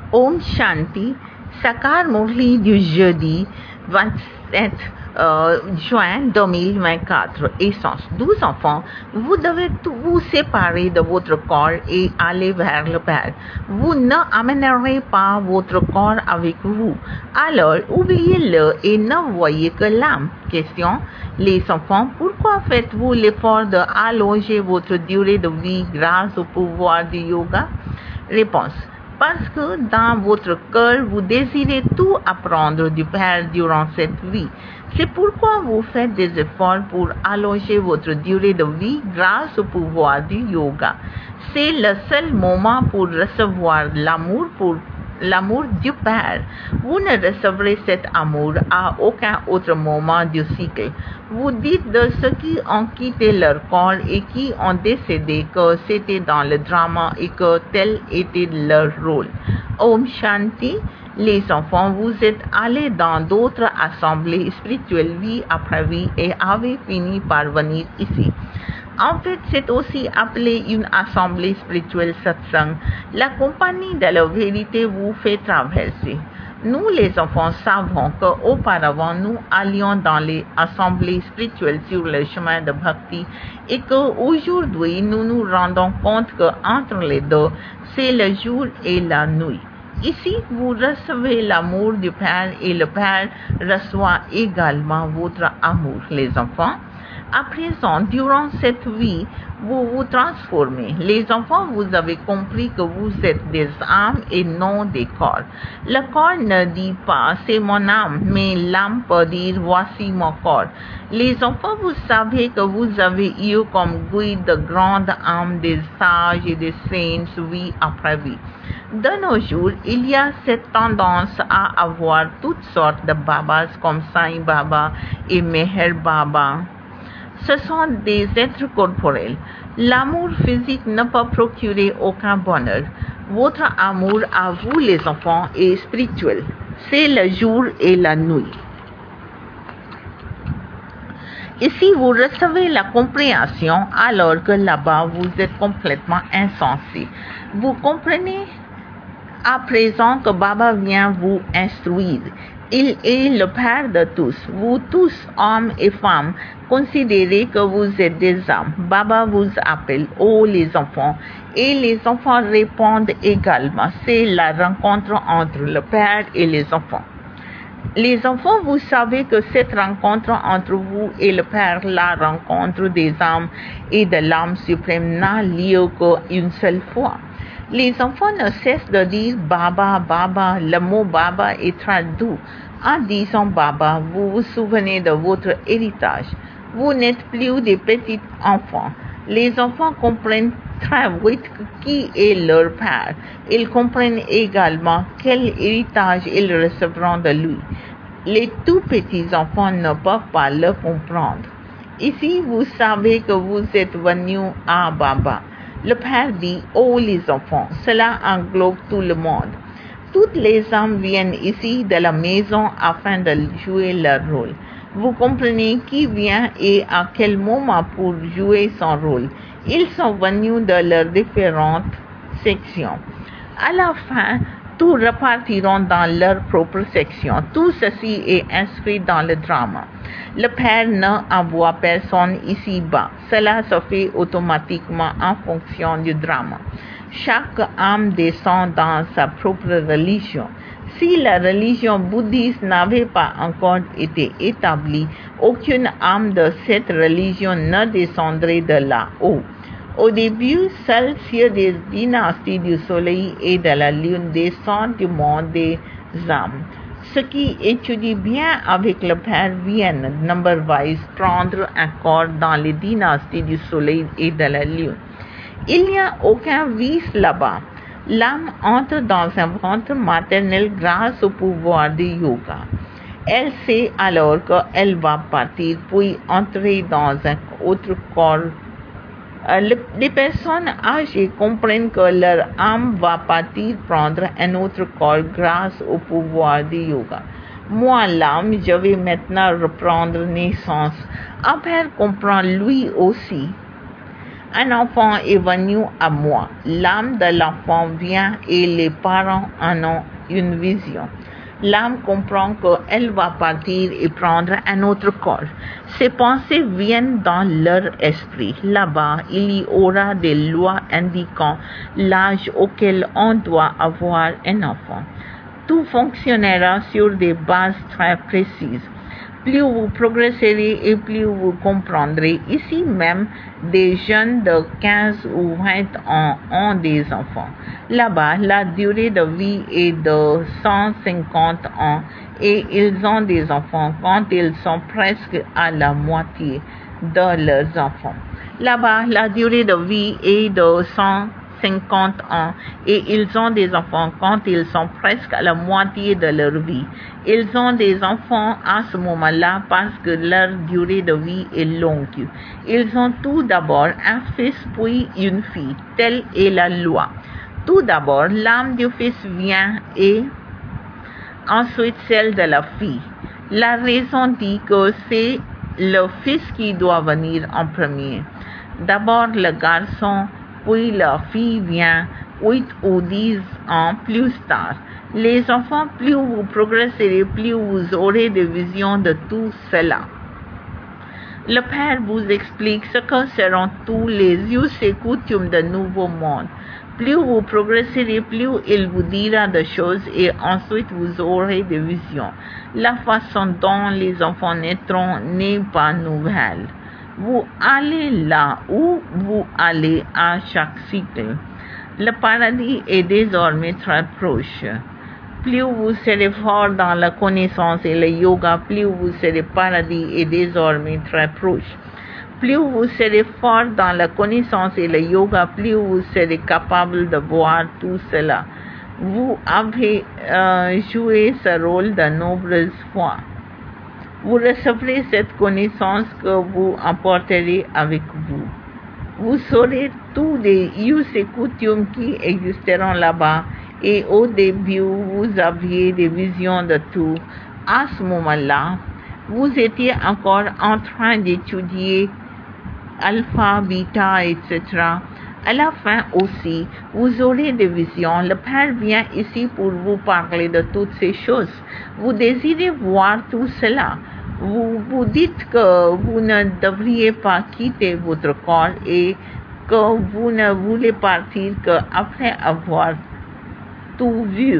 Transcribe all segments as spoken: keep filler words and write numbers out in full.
Om Shanti, Sakar Murli du jeudi vingt-sept euh, juin deux mille vingt-quatre. Essence. Douze enfants, vous devez tout vous séparer de votre corps et aller vers le Père. Vous ne amènerez pas votre corps avec vous. Alors, oubliez-le et ne voyez que l'âme. Question. Les enfants, pourquoi faites-vous l'effort de allonger votre durée de vie grâce au pouvoir du yoga? Réponse. Parce que dans votre cœur, vous désirez tout apprendre du Père durant cette vie. C'est pourquoi vous faites des efforts pour allonger votre durée de vie grâce au pouvoir du yoga. C'est le seul moment pour recevoir l'amour pour l'amour du Père. Vous ne recevrez cet amour à aucun autre moment du cycle. Vous dites de ceux qui ont quitté leur corps et qui ont décédé que c'était dans le drama et que tel était leur rôle. Om Shanti. Les enfants, vous êtes allés dans d'autres assemblées spirituelles vie après vie et avez fini par venir ici. En fait, c'est aussi appelé une assemblée spirituelle satsang. La compagnie de la vérité vous fait traverser. Nous, les enfants, savons qu'auparavant, nous allions dans les assemblées spirituelles sur le chemin de Bhakti et qu'aujourd'hui, nous nous rendons compte qu'entre les deux, c'est le jour et la nuit. Ici, vous recevez l'amour du Père et le Père reçoit également votre amour, les enfants. À présent, durant cette vie, vous vous transformez. Les enfants, vous avez compris que vous êtes des âmes et non des corps. Le corps ne dit pas « c'est mon âme », mais l'âme peut dire « voici mon corps ». Les enfants, vous savez que vous avez eu comme guide de grandes âmes des sages et des saints vie après vie. De nos jours, il y a cette tendance à avoir toutes sortes de babas comme Sai Baba et Meher Baba. Ce sont des êtres corporels. L'amour physique ne peut procurer aucun bonheur. Votre amour à vous, les enfants, est spirituel. C'est le jour et la nuit. Ici, vous recevez la compréhension alors que là-bas, vous êtes complètement insensé. Vous comprenez à présent que Baba vient vous instruire. Il est le Père de tous. Vous tous, hommes et femmes, considérez que vous êtes des âmes. Baba vous appelle, ô oh, les enfants, et les enfants répondent également. C'est la rencontre entre le Père et les enfants. Les enfants, vous savez que cette rencontre entre vous et le Père, la rencontre des âmes et de l'âme suprême, n'a lieu qu'une seule fois. Les enfants ne cessent de dire Baba, Baba. Le mot Baba est très doux. En disant Baba, vous vous souvenez de votre héritage. Vous n'êtes plus des petits enfants. Les enfants comprennent très vite qui est leur Père. Ils comprennent également quel héritage ils recevront de lui. Les tout petits enfants ne peuvent pas le comprendre. Ici, vous savez que vous êtes venus à Baba. Le Père dit, ô les enfants, cela englobe tout le monde. Toutes les âmes viennent ici de la maison afin de jouer leur rôle. Vous comprenez qui vient et à quel moment pour jouer son rôle. Ils sont venus de leurs différentes sections. À la fin, tous repartiront dans leur propre section. Tout ceci est inscrit dans le drama. Le Père n'envoie personne ici-bas. Cela se fait automatiquement en fonction du drama. Chaque âme descend dans sa propre religion. Si la religion bouddhiste n'avait pas encore été établie, aucune âme de cette religion ne descendrait de là-haut. Au début, seuls sur des dynasties du soleil et de la lune descendent du monde des âmes. Ceux qui étudient bien avec le Père viennent, number-wise, prendre un corps dans les dynasties du soleil et de la lune. Il n'y a aucun vice là-bas. L'âme entre dans un ventre maternel grâce au pouvoir du yoga. Elle sait alors qu'elle va partir puis entrer dans un autre corps. Les personnes âgées comprennent que leur âme va partir prendre un autre corps grâce au pouvoir du yoga. Moi, l'âme, je vais maintenant reprendre naissance. Un père comprend lui aussi. Un enfant est venu à moi. L'âme de l'enfant vient et les parents en ont une vision. L'âme comprend qu'elle va partir et prendre un autre corps. Ces pensées viennent dans leur esprit. Là-bas, il y aura des lois indiquant l'âge auquel on doit avoir un enfant. Tout fonctionnera sur des bases très précises. Plus vous progresserez et plus vous comprendrez. Ici même, des jeunes de quinze ou vingt ans ont des enfants. Là-bas, la durée de vie est de cent cinquante ans et ils ont des enfants quand ils sont presque à la moitié de leurs enfants. Là-bas, la durée de vie est de cent cinquante ans et ils ont des enfants quand ils sont presque à la moitié de leur vie. Ils ont des enfants à ce moment-là parce que leur durée de vie est longue. Ils ont tout d'abord un fils puis une fille. Telle est la loi. Tout d'abord, l'âme du fils vient et ensuite celle de la fille. La raison dit que c'est le fils qui doit venir en premier. D'abord le garçon, puis la fille vient huit ou dix ans plus tard. Les enfants, plus vous progresserez, plus vous aurez des visions de tout cela. Le Père vous explique ce que seront tous les us et coutumes du nouveau monde. Plus vous progresserez, plus il vous dira des choses et ensuite vous aurez des visions. La façon dont les enfants naîtront n'est pas nouvelle. Vous allez là où vous allez à chaque cycle. Le paradis est désormais très proche. Plus vous serez fort dans la connaissance et le yoga, plus vous serez paradis est désormais très proche. Plus vous serez fort dans la connaissance et le yoga, plus vous serez capable de voir tout cela. Vous avez euh, joué ce rôle de nombreuses fois. Vous recevrez cette connaissance que vous emporterez avec vous. Vous saurez tous les us et coutumes qui existeront là-bas et au début vous aviez des visions de tout. À ce moment-là, vous étiez encore en train d'étudier alpha, bêta, et cetera. À la fin aussi, vous aurez des visions. Le Père vient ici pour vous parler de toutes ces choses. Vous désirez voir tout cela. Vous vous dites que vous ne devriez pas quitter votre corps et que vous ne voulez partir qu'après avoir tout vu.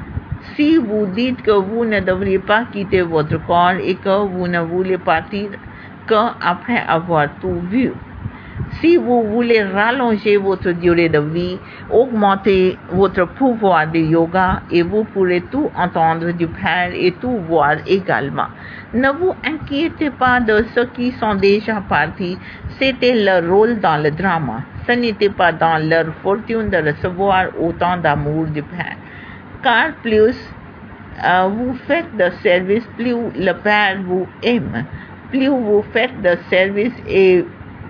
Si vous dites que vous ne devriez pas quitter votre corps et que vous ne voulez partir qu'après avoir tout vu. Si vous voulez rallonger votre durée de vie, augmenter votre pouvoir de yoga et vous pourrez tout entendre du Père et tout voir également. Ne vous inquiétez pas de ceux qui sont déjà partis, c'était leur rôle dans le drama. Ce n'était pas dans leur fortune de recevoir autant d'amour du Père. Car plus euh, vous faites de service, plus le Père vous aime. Plus vous faites de service et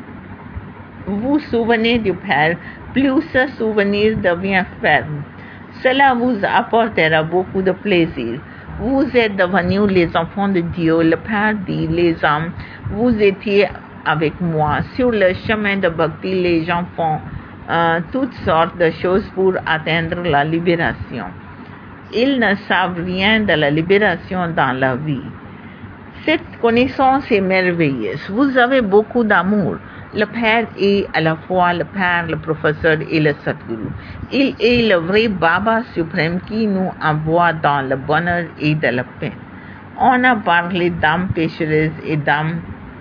vous souvenez du Père, plus ce souvenir devient ferme. Cela vous apportera beaucoup de plaisir. Vous êtes devenus les enfants de Dieu. Le Père dit, les âmes, vous étiez avec moi. Sur le chemin de Bhakti, les gens font euh, toutes sortes de choses pour atteindre la libération. Ils ne savent rien de la libération dans la vie. Cette connaissance est merveilleuse. Vous avez beaucoup d'amour. Le Père est à la fois le Père, le professeur et le Sadguru. Il est le vrai Baba suprême qui nous envoie dans le bonheur et de la paix. On a parlé d'âmes péchereuses et d'âmes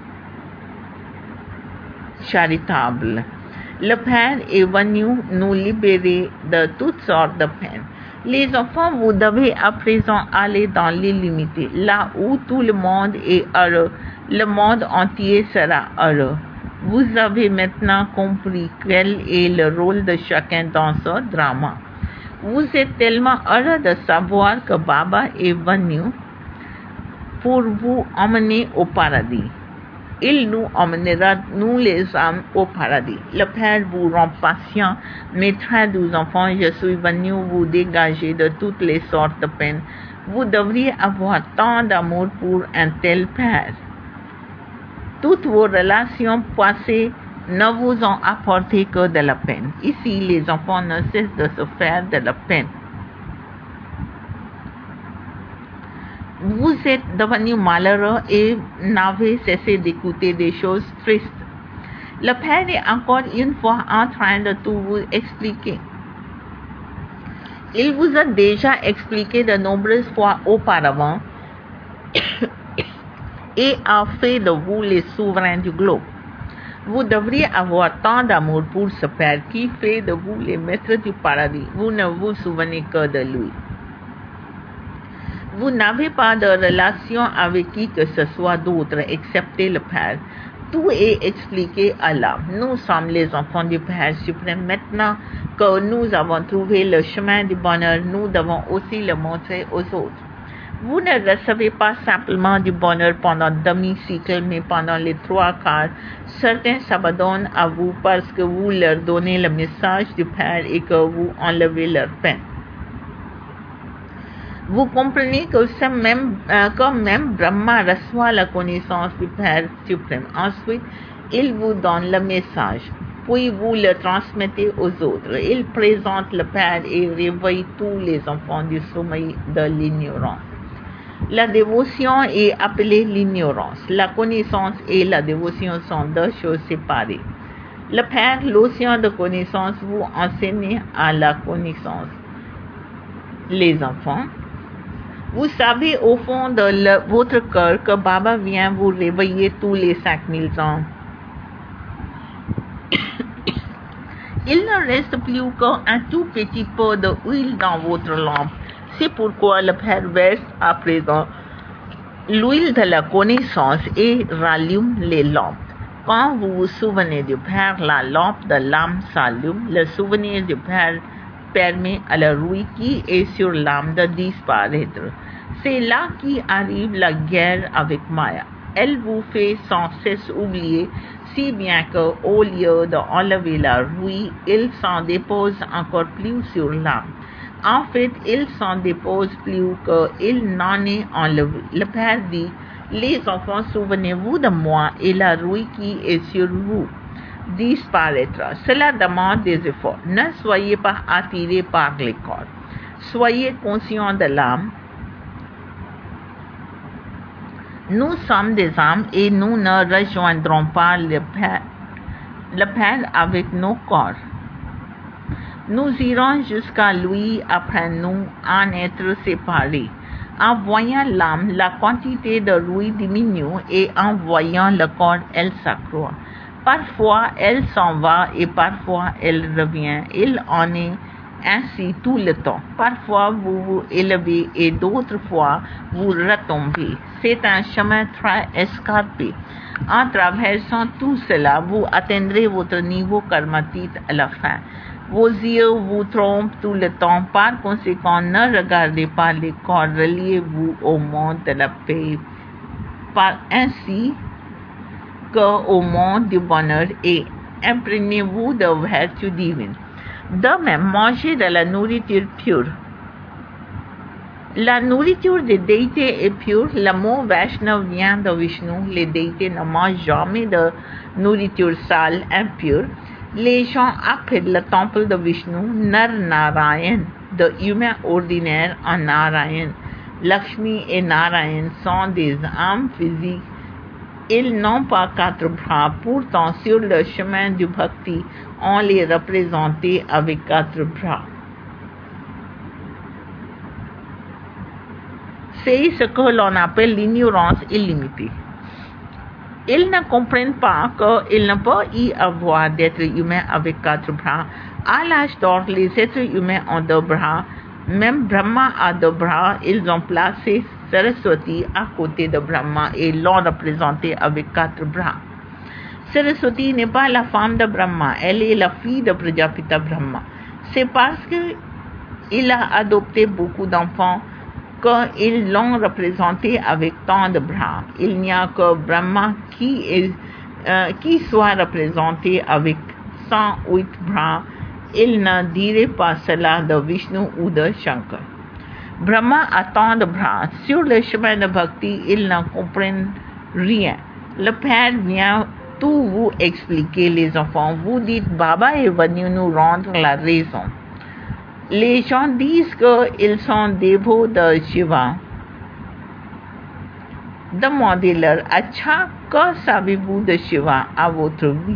charitables. Le Père est venu nous libérer de toutes sortes de peines. Les enfants, vous devez à présent aller dans l'illimité, là où tout le monde est heureux. Le monde entier sera heureux. Vous avez maintenant compris quel est le rôle de chacun dans ce drama. Vous êtes tellement heureux de savoir que Baba est venu pour vous emmener au paradis. Il nous emmènera, nous les âmes, au paradis. Le Père vous rend patient, mes très doux enfants, je suis venu vous dégager de toutes les sortes de peines. Vous devriez avoir tant d'amour pour un tel Père. Toutes vos relations passées ne vous ont apporté que de la peine. Ici, les enfants ne cessent de se faire de la peine. Vous êtes devenus malheureux et n'avez cessé d'écouter des choses tristes. Le Père est encore une fois en train de tout vous expliquer. Il vous a déjà expliqué de nombreuses fois auparavant et a fait de vous les souverains du globe. Vous devriez avoir tant d'amour pour ce Père qui fait de vous les maîtres du paradis. Vous ne vous souvenez que de lui. Vous n'avez pas de relation avec qui que ce soit d'autre excepté le Père. Tout est expliqué à l'âme. Nous sommes les enfants du Père suprême. Maintenant que nous avons trouvé le chemin du bonheur, nous devons aussi le montrer aux autres. Vous ne recevez pas simplement du bonheur pendant demi-cycle, mais pendant les trois quarts. Certains s'abandonnent à vous parce que vous leur donnez le message du Père et que vous enlevez leur peine. Vous comprenez que, même, euh, que même Brahma reçoit la connaissance du Père suprême. Ensuite, il vous donne le message, puis vous le transmettez aux autres. Il présente le Père et réveille tous les enfants du sommeil de l'ignorance. La dévotion est appelée l'ignorance. La connaissance et la dévotion sont deux choses séparées. Le Père, l'océan de connaissance, vous enseigne à la connaissance. Les enfants, vous savez au fond de le, votre cœur que Baba vient vous réveiller tous les cinq mille ans. Il ne reste plus qu'un tout petit peu d'huile dans votre lampe. C'est pourquoi le Père verse à présent l'huile de la connaissance et rallume les lampes. Quand vous vous souvenez du Père, la lampe de l'âme s'allume. Le souvenir du Père permet à la rouille qui est sur l'âme de disparaître. C'est là qu'arrive la guerre avec Maya. Elle vous fait sans cesse oublier, si bien que, au lieu d'enlever la rouille, il s'en dépose encore plus sur l'âme. En fait, il s'en dépose plus qu'il n'en est enlevé. Le Père dit, les enfants, souvenez-vous de moi et la rouille qui est sur vous disparaîtra. Cela demande des efforts. Ne soyez pas attirés par les corps. Soyez conscients de l'âme. Nous sommes des âmes et nous ne rejoindrons pas le Père, le Père avec nos corps. Nous irons jusqu'à lui après nous en être séparés. En voyant l'âme, la quantité de rouille diminue et en voyant le corps, elle s'accroît. Parfois, elle s'en va et parfois, elle revient. Il en est ainsi tout le temps. Parfois, vous vous élevez et d'autres fois, vous retombez. C'est un chemin très escarpé. En traversant tout cela, vous atteindrez votre niveau karmatique à la fin. Vos yeux vous trompent tout le temps. Par conséquent, ne regardez pas les corps. Reliez-vous au monde de la paix. Par ainsi qu'au monde du bonheur et imprégnez-vous de vertus divines. De même, mangez de la nourriture pure. La nourriture des déités est pure. Le mot Vaishnav vient de Vishnu. Les déités ne mangent jamais de nourriture sale, impure. Les gens appellent le temple de Vishnu Nar Narayan, de humains ordinaires en Narayan. Lakshmi et Narayan sont des âmes physiques. Ils n'ont pas quatre bras. Pourtant, sur le chemin du bhakti, on les représentait avec quatre bras. C'est ce que l'on appelle l'ignorance illimitée. Ils ne comprennent pas qu'il ne peut y avoir d'êtres humains avec quatre bras. À l'âge d'or, les êtres humains ont deux bras. Même Brahma a deux bras. Ils ont placé Saraswati à côté de Brahma et l'ont représentée avec quatre bras. Saraswati n'est pas la femme de Brahma. Elle est la fille de Prajapita Brahma. C'est parce qu'il a adopté beaucoup d'enfants qu'ils l'ont représenté avec tant de bras. Il n'y a que Brahma qui, est, euh, qui soit représenté avec cent huit bras. Il ne dirait pas cela de Vishnu ou de Shankar. Brahma a tant de bras. Sur le chemin de bhakti, ils ne comprennent rien. Le Père vient tout vous expliquer, les enfants. Vous dites, Baba est venu nous rendre la raison. Les gens disent qu'ils sont dévots de Shiva. Demandez-leur, अच्छा, que savez-vous de Shiva à votre vie?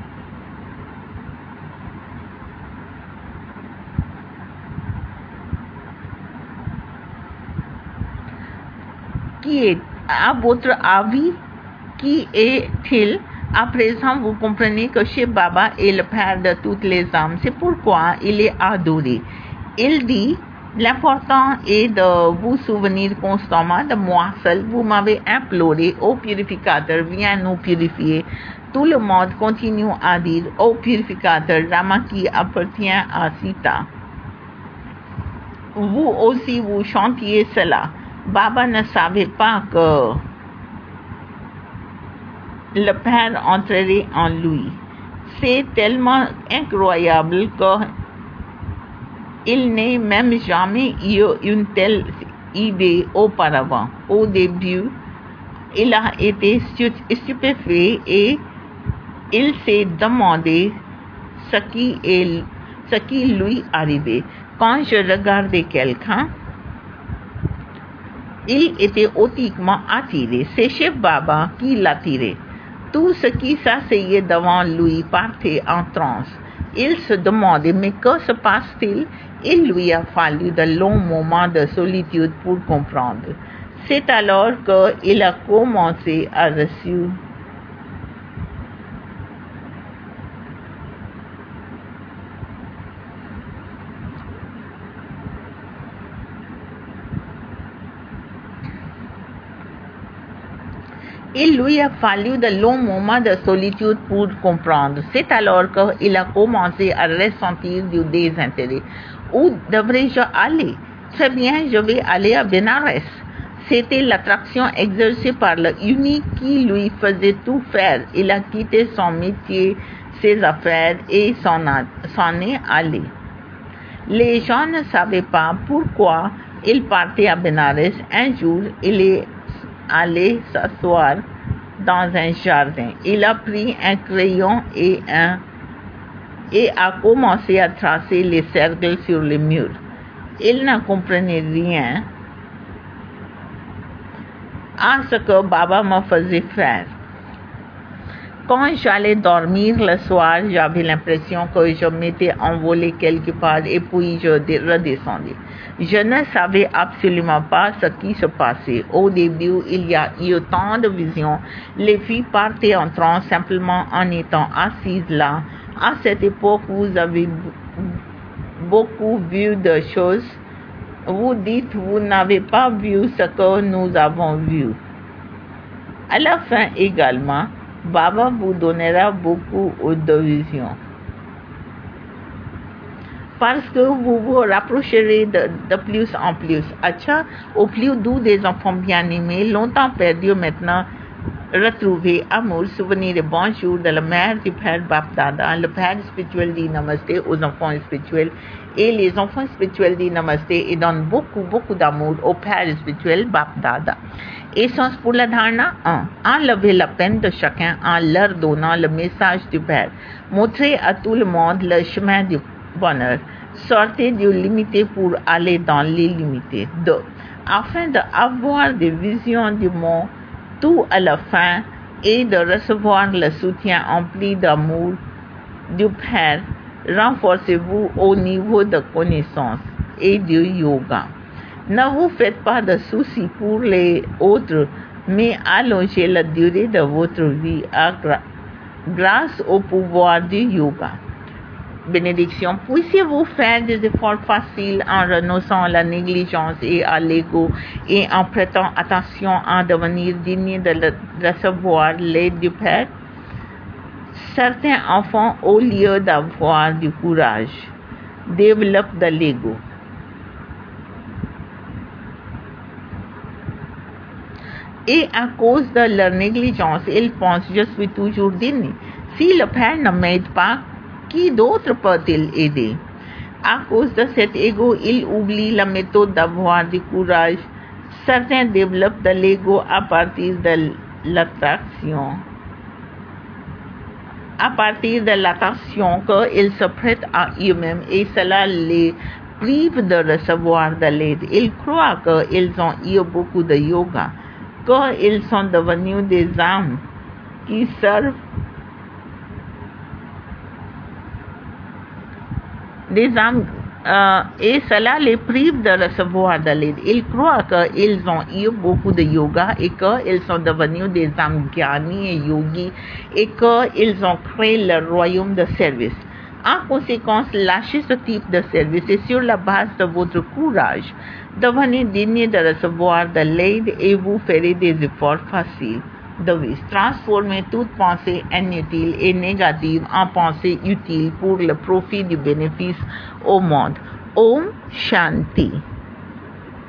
Qui est, à votre avis, qui est-il? À présent, vous comprenez que chez Baba est le Père de toutes les âmes. C'est pourquoi il est adoré. Il dit, l'important est de vous souvenir constamment de moi seul. Vous m'avez imploré, ô purificateur, viens nous purifier. Tout le monde continue à dire, ô purificateur, Rama qui appartient à Sita. Vous aussi, vous chantiez cela. Baba ne savait pas que le Père entrerait en lui. C'est tellement incroyable qu'il n'ait même jamais eu une telle idée auparavant. Au début, il a été stupéfait et il s'est demandé ce qui, est, ce qui lui arrivait. Quand je regardais quelqu'un, il était hautement attiré. C'est chez Baba qui l'attirait. Tout ce qui s'asseyait devant lui partait en transe. Il se demandait, mais que se passe-t-il? Il lui a fallu de longs moments de solitude pour comprendre. C'est alors qu'il a commencé à recevoir Il lui a fallu de longs moments de solitude pour comprendre. C'est alors qu'il a commencé à ressentir du désintérêt. Où devrais-je aller? Très bien, je vais aller à Benares. C'était l'attraction exercée par le unique qui lui faisait tout faire. Il a quitté son métier, ses affaires et s'en est allé. Les gens ne savaient pas pourquoi il partait à Benares. Un jour, il est allé s'asseoir dans un jardin. Il a pris un crayon et, un, et a commencé à tracer les cercles sur les murs. Il ne comprenait rien à ce que Baba me faisait faire. Quand j'allais dormir le soir, j'avais l'impression que je m'étais envolé quelque part et puis je redescendais. Je ne savais absolument pas ce qui se passait. Au début, il y a eu tant de visions. Les filles partaient en transe simplement en étant assises là. À cette époque, vous avez beaucoup vu de choses. Vous dites, vous n'avez pas vu ce que nous avons vu. À la fin également, Baba vous donnera beaucoup de visions. Parce que vous vous rapprocherez de, de plus en plus. Acha, au plus doux des enfants bien-aimés, longtemps perdus maintenant, retrouvés, amour, souvenirs et bonjour de la mère du Père Bapdada. Le Père spirituel dit Namasté aux enfants spirituels et les enfants spirituels disent Namasté et donnent beaucoup, beaucoup d'amour au Père spirituel Bapdada. Essence pour la dharana un. Enlever la peine de chacun en leur donnant le message du Père. Montrer à tout le monde le chemin du bonheur. Sortez du limité pour aller dans l'illimité. deux. Afin d'avoir des visions du monde, tout à la fin, et de recevoir le soutien empli d'amour du Père, renforcez-vous au niveau de connaissance et du yoga. Ne vous faites pas de soucis pour les autres, mais allongez la durée de votre vie grâce au pouvoir du yoga. Bénédiction, puissiez-vous faire des efforts faciles en renonçant à la négligence et à l'ego et en prêtant attention à devenir digne de le recevoir l'aide du Père. Certains enfants, au lieu d'avoir du courage, développent de l'ego. Et à cause de leur négligence, ils pensent, je suis toujours digne. Si le Père ne m'aide pas, qui d'autre peut-il aider? À cause de cet ego, ils oublient la méthode d'avoir du courage. Certains développent de l'ego à partir de l'attraction à partir de l'attention qu'ils se prêtent à eux-mêmes et cela les prive de recevoir de l'aide. Ils croient qu'ils ont eu beaucoup de yoga, qu'ils sont devenus des âmes qui servent des âmes euh, et cela les prive de recevoir de l'aide. Ils croient qu'ils ont eu beaucoup de yoga et qu'ils sont devenus des âmes gyani et yogis et qu'ils ont créé le royaume de service. En conséquence, lâchez ce type de service et sur la base de votre courage, devenez digne de recevoir de l'aide et vous ferez des efforts faciles. Devise, transformer toute pensée inutile et négative en pensée utile pour le profit du bénéfice au monde. Om Shanti.